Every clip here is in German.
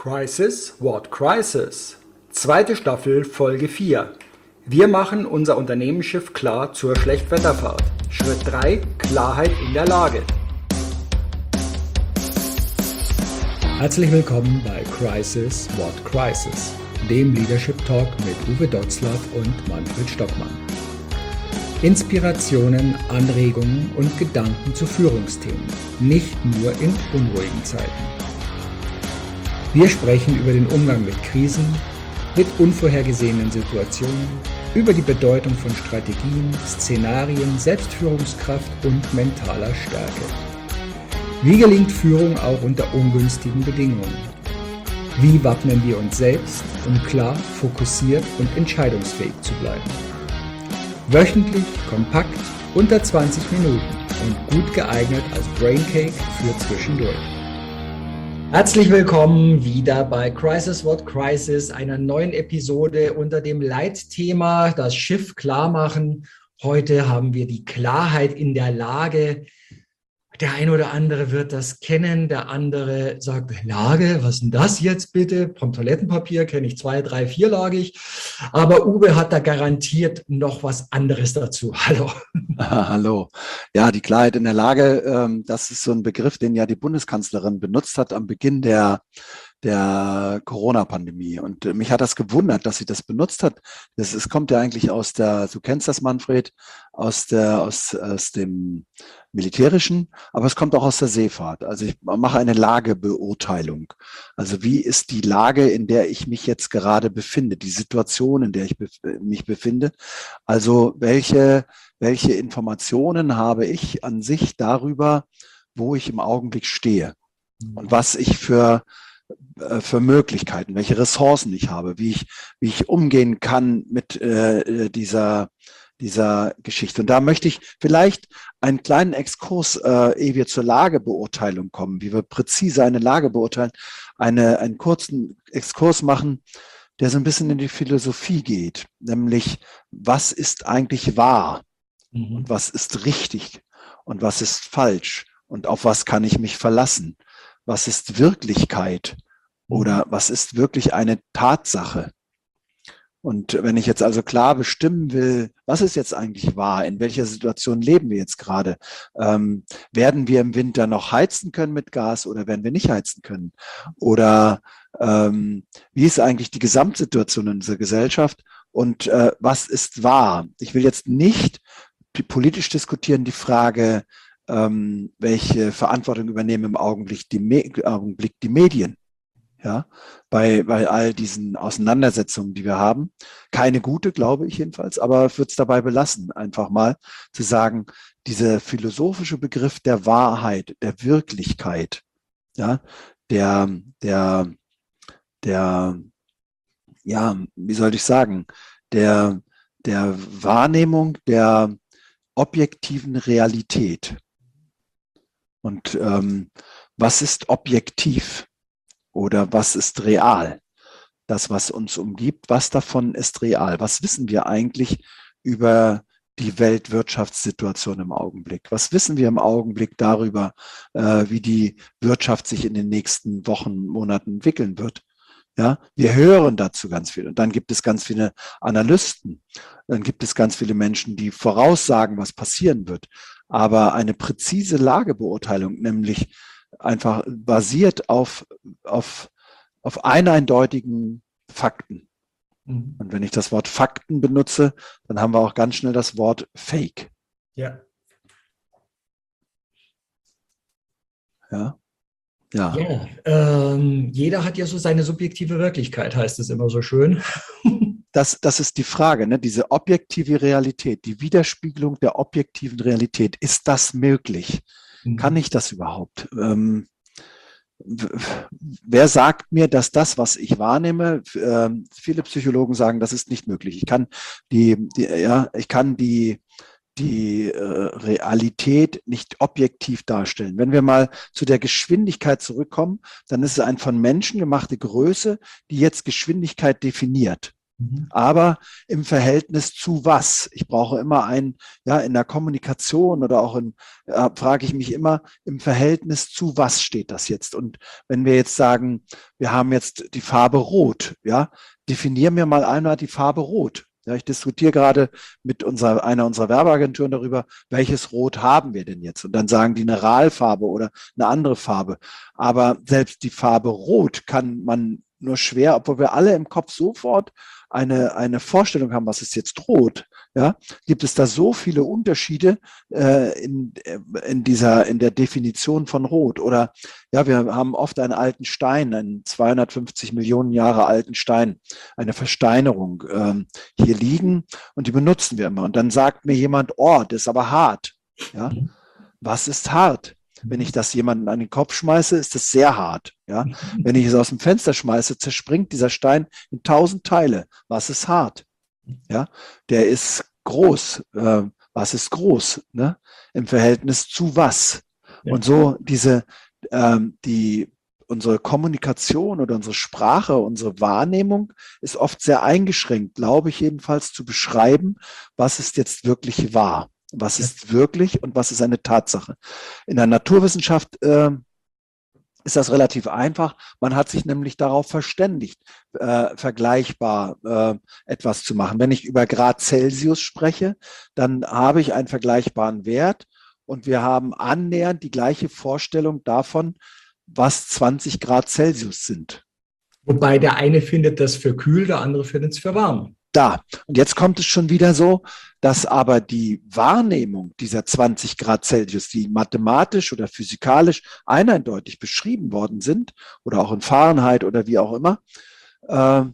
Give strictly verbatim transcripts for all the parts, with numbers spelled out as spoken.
Crisis, What Crisis? Zweite Staffel, Folge vier. Wir machen unser Unternehmensschiff klar zur Schlechtwetterfahrt. Schritt drei: Klarheit in der Lage. Herzlich willkommen bei Crisis, What Crisis, dem Leadership Talk mit Uwe Dotzlaff und Manfred Stockmann. Inspirationen, Anregungen und Gedanken zu Führungsthemen, nicht nur in unruhigen Zeiten. Wir sprechen über den Umgang mit Krisen, mit unvorhergesehenen Situationen, über die Bedeutung von Strategien, Szenarien, Selbstführungskraft und mentaler Stärke. Wie gelingt Führung auch unter ungünstigen Bedingungen? Wie wappnen wir uns selbst, um klar, fokussiert und entscheidungsfähig zu bleiben? Wöchentlich, kompakt, unter zwanzig Minuten und gut geeignet als Braincake für zwischendurch. Herzlich willkommen wieder bei Crisis What Crisis, einer neuen Episode unter dem Leitthema das Schiff klar machen. Heute haben wir die Klarheit in der Lage. Der eine oder andere wird das kennen, der andere sagt, Lage, was ist denn das jetzt bitte? Vom Toilettenpapier kenne ich zwei, drei, vierlagig. Aber Uwe hat da garantiert noch was anderes dazu. Hallo. Ah, hallo. Ja, die Klarheit in der Lage, ähm, das ist so ein Begriff, den ja die Bundeskanzlerin benutzt hat am Beginn der der Corona-Pandemie. Und äh, mich hat das gewundert, dass sie das benutzt hat. Das, es kommt ja eigentlich aus der, du kennst das, Manfred, aus der, aus, aus dem Militärischen, aber es kommt auch aus der Seefahrt. Also ich mache eine Lagebeurteilung. Also wie ist die Lage, in der ich mich jetzt gerade befinde, die Situation, in der ich bef- mich befinde. Also welche, welche Informationen habe ich an sich darüber, wo ich im Augenblick stehe und was ich für für Möglichkeiten, welche Ressourcen ich habe, wie ich, wie ich umgehen kann mit äh, dieser, dieser Geschichte. Und da möchte ich vielleicht einen kleinen Exkurs, äh, ehe wir zur Lagebeurteilung kommen, wie wir präzise eine Lage beurteilen, eine, einen kurzen Exkurs machen, der so ein bisschen in die Philosophie geht, nämlich was ist eigentlich wahr mhm. und was ist richtig und was ist falsch und auf was kann ich mich verlassen. Was ist Wirklichkeit oder was ist wirklich eine Tatsache? Und wenn ich jetzt also klar bestimmen will, was ist jetzt eigentlich wahr, in welcher Situation leben wir jetzt gerade? Ähm, werden wir im Winter noch heizen können mit Gas oder werden wir nicht heizen können? Oder ähm, wie ist eigentlich die Gesamtsituation in unserer Gesellschaft und äh, was ist wahr? Ich will jetzt nicht politisch diskutieren die Frage, Ähm, welche Verantwortung übernehmen im Augenblick die, Me- Augenblick die Medien, ja, bei, bei all diesen Auseinandersetzungen, die wir haben. Keine gute, glaube ich jedenfalls, aber ich würde es dabei belassen, einfach mal zu sagen, dieser philosophische Begriff der Wahrheit, der Wirklichkeit, ja, der, der, der, ja, wie soll ich sagen, der, der Wahrnehmung der objektiven Realität. Und ähm, was ist objektiv oder was ist real? Das, was uns umgibt, was davon ist real? Was wissen wir eigentlich über die Weltwirtschaftssituation im Augenblick? Was wissen wir im Augenblick darüber, äh, wie die Wirtschaft sich in den nächsten Wochen, Monaten entwickeln wird? Ja, wir hören dazu ganz viel. Und dann gibt es ganz viele Analysten. Dann gibt es ganz viele Menschen, die voraussagen, was passieren wird. Aber eine präzise Lagebeurteilung, nämlich einfach basiert auf, auf, auf eindeutigen Fakten. Mhm. Und wenn ich das Wort Fakten benutze, dann haben wir auch ganz schnell das Wort Fake. Ja. Ja. Ja. Ja, ähm, jeder hat ja so seine subjektive Wirklichkeit, heißt es immer so schön. Das, das ist die Frage, ne? Diese objektive Realität, die Widerspiegelung der objektiven Realität. Ist das möglich? Mhm. Kann ich das überhaupt? Ähm, wer sagt mir, dass das, was ich wahrnehme, äh, viele Psychologen sagen, das ist nicht möglich. Ich kann die, die ja, ich kann die die äh, Realität nicht objektiv darstellen. Wenn wir mal zu der Geschwindigkeit zurückkommen, dann ist es eine von Menschen gemachte Größe, die jetzt Geschwindigkeit definiert. Mhm. Aber im Verhältnis zu was? Ich brauche immer ein, ja, in der Kommunikation oder auch in, äh, frage ich mich immer, im Verhältnis zu was steht das jetzt? Und wenn wir jetzt sagen, wir haben jetzt die Farbe Rot, ja, definier mir mal einmal die Farbe Rot. Ja, ich diskutiere gerade mit unserer, einer unserer Werbeagenturen darüber, welches Rot haben wir denn jetzt? Und dann sagen die eine Ralfarbe oder eine andere Farbe. Aber selbst die Farbe Rot kann man nur schwer, obwohl wir alle im Kopf sofort eine, eine Vorstellung haben, was ist jetzt rot, ja, gibt es da so viele Unterschiede äh, in, in dieser, in der Definition von Rot. Oder ja, wir haben oft einen alten Stein, einen zweihundertfünfzig Millionen Jahre alten Stein, eine Versteinerung ähm, hier liegen und die benutzen wir immer. Und dann sagt mir jemand, oh, das ist aber hart. Ja, was ist hart? Wenn ich das jemanden an den Kopf schmeiße, ist das sehr hart. Ja? Wenn ich es aus dem Fenster schmeiße, zerspringt dieser Stein in tausend Teile. Was ist hart? Ja? Der ist groß. Äh, was ist groß? Ne? Im Verhältnis zu was? Ja. Und so diese, ähm, die, unsere Kommunikation oder unsere Sprache, unsere Wahrnehmung ist oft sehr eingeschränkt, glaube ich jedenfalls, zu beschreiben, was ist jetzt wirklich wahr. Was ist wirklich und was ist eine Tatsache? In der Naturwissenschaft äh, ist das relativ einfach. Man hat sich nämlich darauf verständigt, äh, vergleichbar äh, etwas zu machen. Wenn ich über Grad Celsius spreche, dann habe ich einen vergleichbaren Wert und wir haben annähernd die gleiche Vorstellung davon, was zwanzig Grad Celsius sind. Wobei der eine findet das für kühl, der andere findet es für warm. Da. Und jetzt kommt es schon wieder so, dass aber die Wahrnehmung dieser zwanzig Grad Celsius, die mathematisch oder physikalisch eindeutig beschrieben worden sind, oder auch in Fahrenheit oder wie auch immer, äh,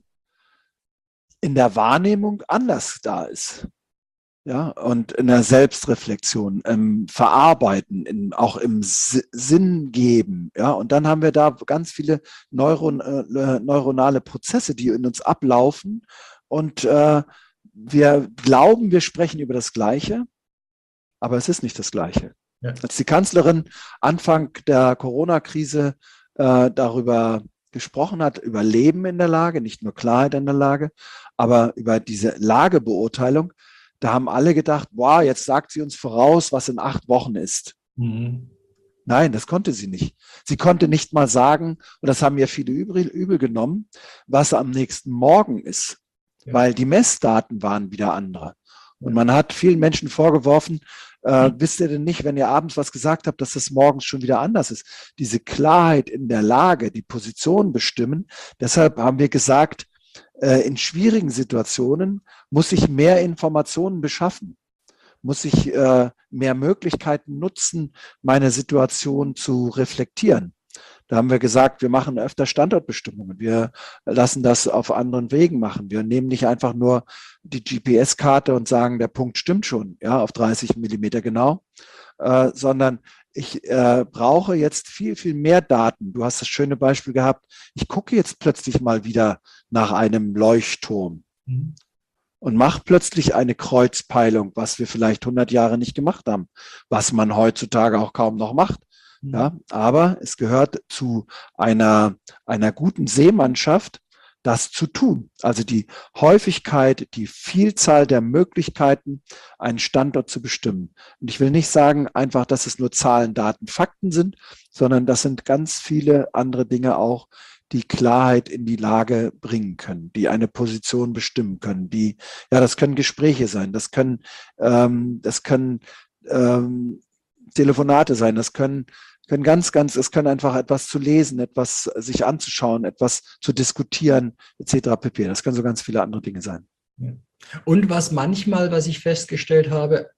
in der Wahrnehmung anders da ist. Ja, und in der Selbstreflexion, im Verarbeiten, in, auch im S- Sinn geben. Ja, und dann haben wir da ganz viele Neuron, äh, neuronale Prozesse, die in uns ablaufen. Und äh, wir glauben, wir sprechen über das Gleiche, aber es ist nicht das Gleiche. Ja. Als die Kanzlerin Anfang der Corona-Krise äh, darüber gesprochen hat, über Leben in der Lage, nicht nur Klarheit in der Lage, aber über diese Lagebeurteilung, da haben alle gedacht, wow, jetzt sagt sie uns voraus, was in acht Wochen ist. Mhm. Nein, das konnte sie nicht. Sie konnte nicht mal sagen, und das haben ja viele übel, übel genommen, was am nächsten Morgen ist. Ja. Weil die Messdaten waren wieder andere. Und man hat vielen Menschen vorgeworfen, äh, wisst ihr denn nicht, wenn ihr abends was gesagt habt, dass das morgens schon wieder anders ist. Diese Klarheit in der Lage, die Position bestimmen. Deshalb haben wir gesagt, äh, in schwierigen Situationen muss ich mehr Informationen beschaffen, muss ich äh, mehr Möglichkeiten nutzen, meine Situation zu reflektieren. Da haben wir gesagt, wir machen öfter Standortbestimmungen. Wir lassen das auf anderen Wegen machen. Wir nehmen nicht einfach nur die G P S-Karte und sagen, der Punkt stimmt schon, ja, auf dreißig Millimeter genau, äh, sondern ich äh, brauche jetzt viel, viel mehr Daten. Du hast das schöne Beispiel gehabt. Ich gucke jetzt plötzlich mal wieder nach einem Leuchtturm mhm. und mache plötzlich eine Kreuzpeilung, was wir vielleicht hundert Jahre nicht gemacht haben, was man heutzutage auch kaum noch macht. Ja, aber es gehört zu einer, einer guten Seemannschaft, das zu tun. Also die Häufigkeit, die Vielzahl der Möglichkeiten, einen Standort zu bestimmen. Und ich will nicht sagen einfach, dass es nur Zahlen, Daten, Fakten sind, sondern das sind ganz viele andere Dinge auch, die Klarheit in die Lage bringen können, die eine Position bestimmen können. Die, ja, das können Gespräche sein, das können, ähm, das können ähm, Telefonate sein, das können können ganz, ganz, es können einfach etwas zu lesen, etwas sich anzuschauen, etwas zu diskutieren, et cetera pp. Das können so ganz viele andere Dinge sein. Und was manchmal, was ich festgestellt habe,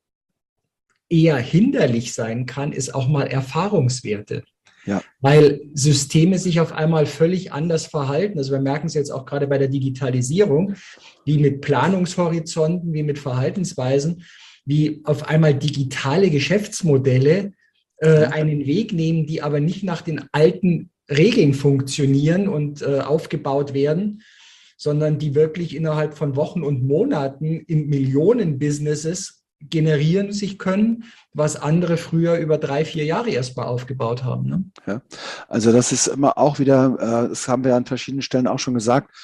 eher hinderlich sein kann, ist auch mal Erfahrungswerte. Ja. Weil Systeme sich auf einmal völlig anders verhalten. Also wir merken es jetzt auch gerade bei der Digitalisierung, wie mit Planungshorizonten, wie mit Verhaltensweisen, wie auf einmal digitale Geschäftsmodelle einen Weg nehmen, die aber nicht nach den alten Regeln funktionieren und äh, aufgebaut werden, sondern die wirklich innerhalb von Wochen und Monaten in Millionen-Businesses generieren sich können, was andere früher über drei, vier Jahre erst mal aufgebaut haben. Ne? Ja, also das ist immer auch wieder, äh, das haben wir an verschiedenen Stellen auch schon gesagt,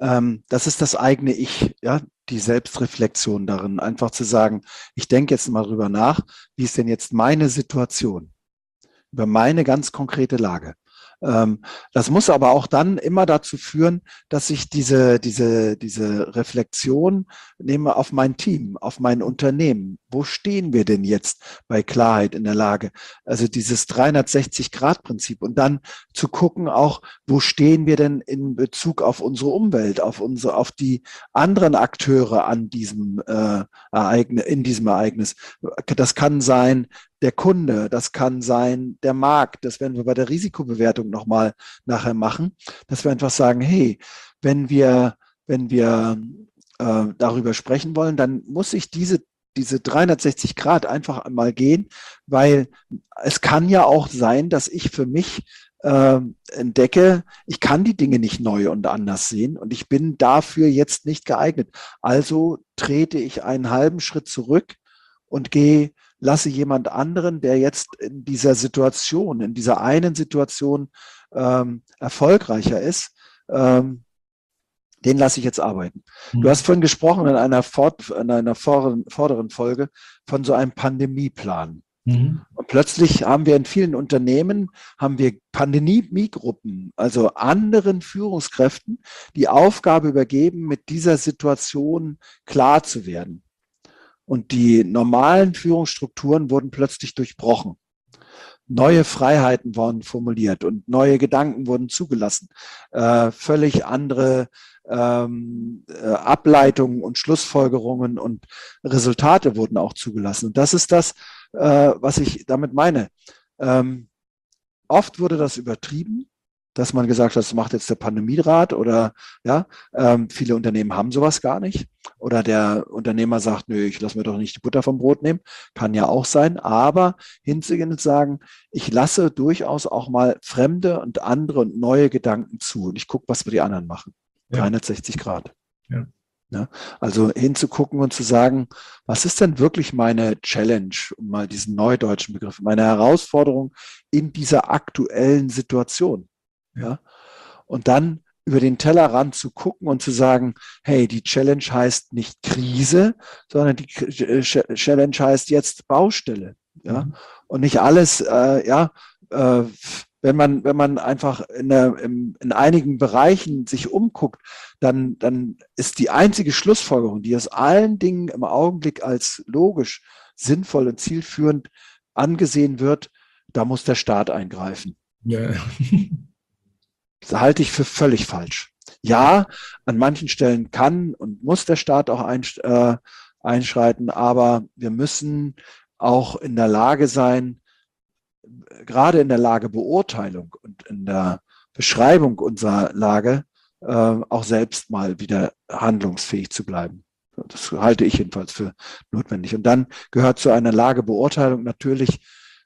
Ähm, das ist das eigene Ich, ja, die Selbstreflexion darin, einfach zu sagen, ich denke jetzt mal drüber nach, wie ist denn jetzt meine Situation, über meine ganz konkrete Lage. Ähm, das muss aber auch dann immer dazu führen, dass ich diese, diese, diese Reflexion nehme auf mein Team, auf mein Unternehmen. Wo stehen wir denn jetzt bei Klarheit in der Lage? Also dieses dreihundertsechzig-Grad-Prinzip und dann zu gucken auch, wo stehen wir denn in Bezug auf unsere Umwelt, auf unsere, auf die anderen Akteure an diesem äh, Ereignis, in diesem Ereignis. Das kann sein, der Kunde, das kann sein der Markt, das werden wir bei der Risikobewertung nochmal nachher machen, dass wir einfach sagen, hey, wenn wir, wenn wir äh, darüber sprechen wollen, dann muss ich diese, diese dreihundertsechzig Grad einfach einmal gehen, weil es kann ja auch sein, dass ich für mich äh, entdecke, ich kann die Dinge nicht neu und anders sehen und ich bin dafür jetzt nicht geeignet. Also trete ich einen halben Schritt zurück und gehe lasse jemand anderen, der jetzt in dieser Situation, in dieser einen Situation ähm, erfolgreicher ist, ähm, den lasse ich jetzt arbeiten. Mhm. Du hast vorhin gesprochen in einer, Fort, in einer vorderen, vorderen Folge von so einem Pandemieplan. Mhm. Und plötzlich haben wir in vielen Unternehmen, haben wir Pandemiegruppen, also anderen Führungskräften, die Aufgabe übergeben, mit dieser Situation klar zu werden. Und die normalen Führungsstrukturen wurden plötzlich durchbrochen. Neue Freiheiten wurden formuliert und neue Gedanken wurden zugelassen. Äh, völlig andere ähm, äh, Ableitungen und Schlussfolgerungen und Resultate wurden auch zugelassen. Und das ist das, äh, was ich damit meine. Ähm, oft wurde das übertrieben, dass man gesagt hat, das macht jetzt der Pandemierat oder ja, ähm, viele Unternehmen haben sowas gar nicht. Oder der Unternehmer sagt, nö, ich lasse mir doch nicht die Butter vom Brot nehmen. Kann ja auch sein. Aber hinzugehen und sagen, ich lasse durchaus auch mal fremde und andere und neue Gedanken zu. Und ich gucke, was wir die anderen machen. Ja. dreihundertsechzig Grad. Ja. Ja, also hinzugucken und zu sagen, was ist denn wirklich meine Challenge, um mal diesen neudeutschen Begriff, meine Herausforderung in dieser aktuellen Situation. Ja, und dann über den Tellerrand zu gucken und zu sagen, hey, die Challenge heißt nicht Krise, sondern die Challenge heißt jetzt Baustelle. Ja, mhm. Und nicht alles, äh, ja, äh, wenn man, wenn man einfach in, der, in, in einigen Bereichen sich umguckt, dann, dann ist die einzige Schlussfolgerung, die aus allen Dingen im Augenblick als logisch, sinnvoll und zielführend angesehen wird, da muss der Staat eingreifen. Ja. Das halte ich für völlig falsch. Ja, an manchen Stellen kann und muss der Staat auch einschreiten, aber wir müssen auch in der Lage sein, gerade in der Lagebeurteilung und in der Beschreibung unserer Lage auch selbst mal wieder handlungsfähig zu bleiben. Das halte ich jedenfalls für notwendig. Und dann gehört zu einer Lagebeurteilung natürlich,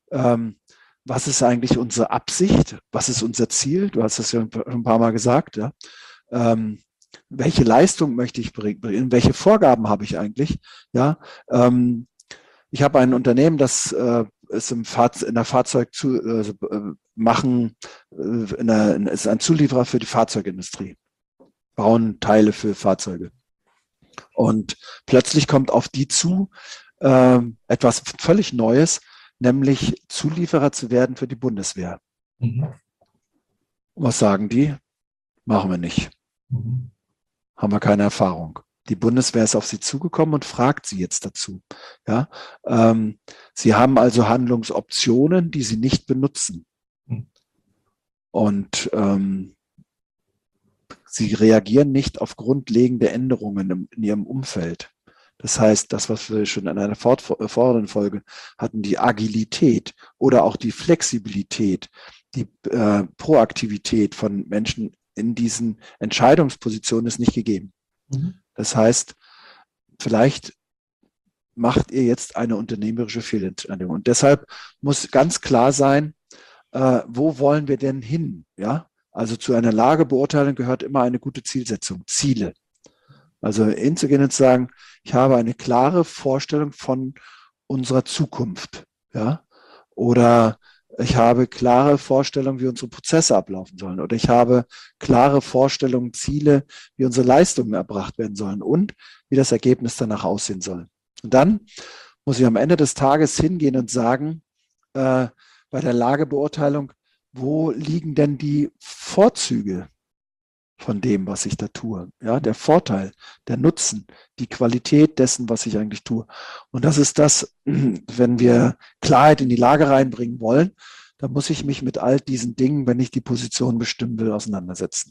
was ist eigentlich unsere Absicht? Was ist unser Ziel? Du hast das ja ein paar Mal gesagt. Ja? Ähm, welche Leistung möchte ich bringen? Welche Vorgaben habe ich eigentlich? Ja, ähm, ich habe ein Unternehmen, das äh, ist im Fahrz- in der Fahrzeug zu äh, machen, äh, in der, ist ein Zulieferer für die Fahrzeugindustrie, bauen Teile für Fahrzeuge. Und plötzlich kommt auf die zu äh, etwas völlig Neues, nämlich Zulieferer zu werden für die Bundeswehr. Mhm. Was sagen die? Machen wir nicht. Mhm. Haben wir keine Erfahrung. Die Bundeswehr ist auf sie zugekommen und fragt sie jetzt dazu. Ja, ähm, sie haben also Handlungsoptionen, die sie nicht benutzen. Mhm. Und ähm, sie reagieren nicht auf grundlegende Änderungen in, in ihrem Umfeld. Das heißt, das, was wir schon in einer vorderen Folge hatten, die Agilität oder auch die Flexibilität, die äh, Proaktivität von Menschen in diesen Entscheidungspositionen ist nicht gegeben. Mhm. Das heißt, vielleicht macht ihr jetzt eine unternehmerische Fehlentscheidung. Und deshalb muss ganz klar sein, äh, wo wollen wir denn hin? Ja, also zu einer Lagebeurteilung gehört immer eine gute Zielsetzung, Ziele. Also hinzugehen und zu sagen, ich habe eine klare Vorstellung von unserer Zukunft, ja, oder Ich habe klare Vorstellungen, wie unsere Prozesse ablaufen sollen. Oder ich habe klare Vorstellungen, Ziele, wie unsere Leistungen erbracht werden sollen und wie das Ergebnis danach aussehen soll. Und dann muss ich am Ende des Tages hingehen und sagen, äh, bei der Lagebeurteilung, wo liegen denn die Vorzüge von dem, was ich da tue? Ja, der Vorteil, der Nutzen, die Qualität dessen, was ich eigentlich tue. Und das ist das, wenn wir Klarheit in die Lage reinbringen wollen, dann muss ich mich mit all diesen Dingen, wenn ich die Position bestimmen will, auseinandersetzen.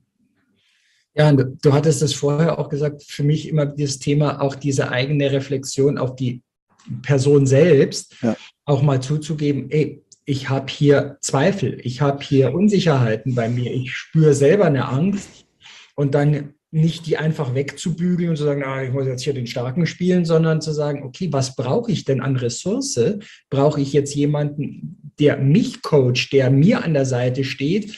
Ja, und du hattest es vorher auch gesagt, für mich immer dieses Thema, auch diese eigene Reflexion auf die Person selbst, ja. Auch mal zuzugeben, ey, ich habe hier Zweifel, ich habe hier Unsicherheiten bei mir, ich spüre selber eine Angst und dann nicht die einfach wegzubügeln und zu sagen, ah, ich muss jetzt hier den Starken spielen, sondern zu sagen, okay, was brauche ich denn an Ressource? Brauche ich jetzt jemanden, der mich coacht, der mir an der Seite steht?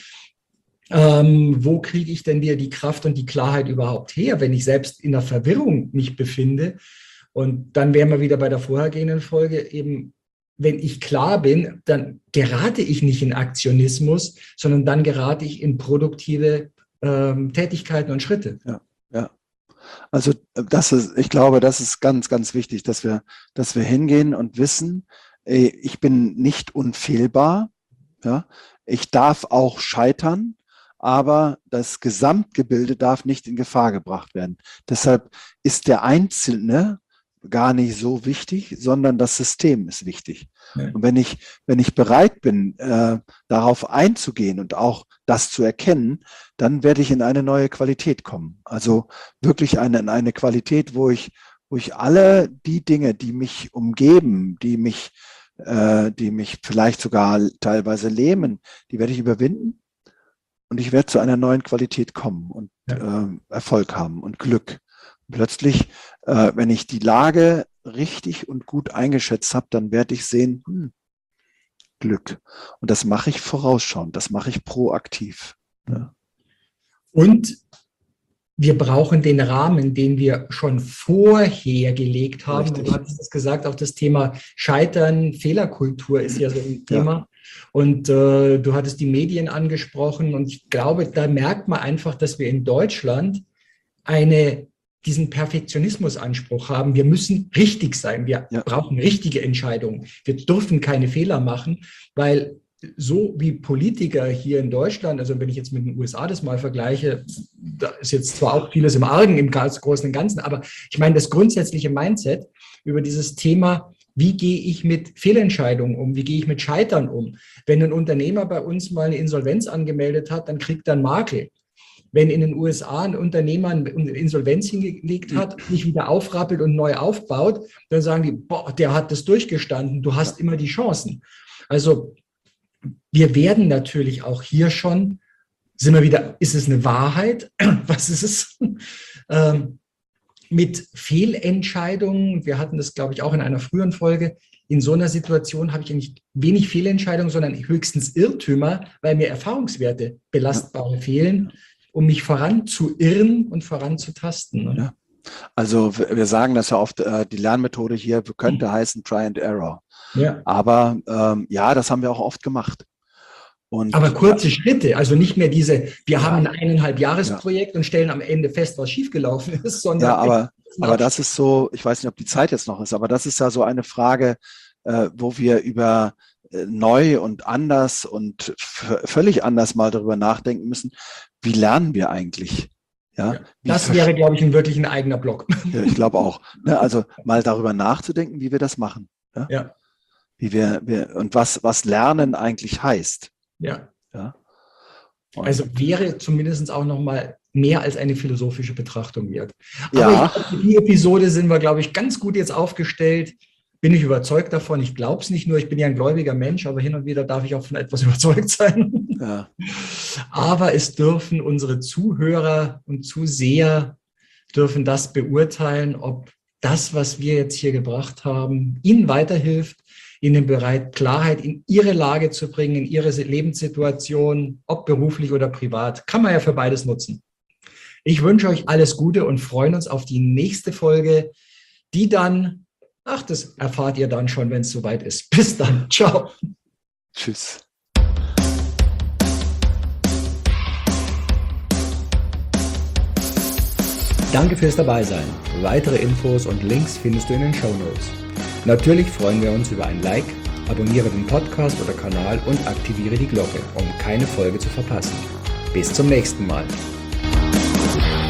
Ähm, wo kriege ich denn wieder die Kraft und die Klarheit überhaupt her, wenn ich selbst in der Verwirrung mich befinde? Und dann wären wir wieder bei der vorhergehenden Folge eben, wenn ich klar bin, dann gerate ich nicht in Aktionismus, sondern dann gerate ich in produktive ähm, Tätigkeiten und Schritte. Ja, ja. Also das ist, ich glaube, das ist ganz, ganz wichtig, dass wir, dass wir hingehen und wissen, ich bin nicht unfehlbar, ja, ich darf auch scheitern, aber das Gesamtgebilde darf nicht in Gefahr gebracht werden. Deshalb ist der Einzelne gar nicht so wichtig, sondern das System ist wichtig. Ja. Und wenn ich, wenn ich bereit bin, äh, darauf einzugehen und auch das zu erkennen, dann werde ich in eine neue Qualität kommen. Also wirklich eine, in eine Qualität, wo ich, wo ich alle die Dinge, die mich umgeben, die mich, äh, die mich vielleicht sogar teilweise lähmen, die werde ich überwinden und ich werde zu einer neuen Qualität kommen und ja. äh, Erfolg haben und Glück. Plötzlich, äh, wenn ich die Lage richtig und gut eingeschätzt habe, dann werde ich sehen, hm, Glück. Und das mache ich vorausschauend, das mache ich proaktiv. Ja. Und wir brauchen den Rahmen, den wir schon vorher gelegt haben. Richtig. Du hattest es gesagt, auch das Thema Scheitern, Fehlerkultur ist ja so ein Thema. Ja. Und äh, du hattest die Medien angesprochen. Und ich glaube, da merkt man einfach, dass wir in Deutschland eine diesen Perfektionismusanspruch haben. Wir müssen richtig sein. Wir ja. brauchen richtige Entscheidungen. Wir dürfen keine Fehler machen, weil so wie Politiker hier in Deutschland, also wenn ich jetzt mit den U S A das mal vergleiche, da ist jetzt zwar auch vieles im Argen im Großen und Ganzen, aber ich meine das grundsätzliche Mindset über dieses Thema, wie gehe ich mit Fehlentscheidungen um, wie gehe ich mit Scheitern um? Wenn ein Unternehmer bei uns mal eine Insolvenz angemeldet hat, dann kriegt er einen Makel. Wenn in den U S A ein Unternehmer eine Insolvenz hingelegt hat, nicht wieder aufrappelt und neu aufbaut, dann sagen die, boah, der hat das durchgestanden, du hast immer die Chancen. Also wir werden natürlich auch hier schon, sind wir wieder, ist es eine Wahrheit? Was ist es? ähm, mit Fehlentscheidungen, wir hatten das, glaube ich, auch in einer früheren Folge, in so einer Situation habe ich eigentlich wenig Fehlentscheidungen, sondern höchstens Irrtümer, weil mir Erfahrungswerte, belastbare fehlen, um mich voranzuirren und voranzutasten. Ne? Ja. Also wir sagen das ja oft, äh, die Lernmethode hier könnte mhm. heißen Try and Error. Ja. Aber ähm, ja, das haben wir auch oft gemacht. Und, aber kurze äh, Schritte, also nicht mehr diese, wir ja. haben ein eineinhalb Jahresprojekt ja. und stellen am Ende fest, was schiefgelaufen ist, sondern... Ja, aber, aber das ist so, ich weiß nicht, ob die Zeit jetzt noch ist, aber das ist ja so eine Frage, äh, wo wir über äh, neu und anders und völlig anders mal darüber nachdenken müssen, wie lernen wir eigentlich? Ja, ja, das wäre, glaube ich, ein wirklich ein eigener Blog. Ja, ich glaube auch. Ne, also mal darüber nachzudenken, wie wir das machen. Ja. ja. Wie wir, wir und was, was Lernen eigentlich heißt. Ja. ja. Also wäre zumindest auch noch mal mehr als eine philosophische Betrachtung wert. Aber ja. ich glaube, für die Episode sind wir, glaube ich, ganz gut jetzt aufgestellt. Bin ich überzeugt davon. Ich glaube es nicht nur, ich bin ja ein gläubiger Mensch, aber hin und wieder darf ich auch von etwas überzeugt sein. Ja. Aber es dürfen unsere Zuhörer und Zuseher dürfen das beurteilen, ob das, was wir jetzt hier gebracht haben, ihnen weiterhilft, ihnen bereit, Klarheit in ihre Lage zu bringen, in ihre Lebenssituation, ob beruflich oder privat. Kann man ja für beides nutzen. Ich wünsche euch alles Gute und freuen uns auf die nächste Folge, die dann, ach, das erfahrt ihr dann schon, wenn es soweit ist. Bis dann. Ciao. Tschüss. Danke fürs Dabeisein. Weitere Infos und Links findest du in den Shownotes. Natürlich freuen wir uns über ein Like, abonniere den Podcast oder Kanal und aktiviere die Glocke, um keine Folge zu verpassen. Bis zum nächsten Mal.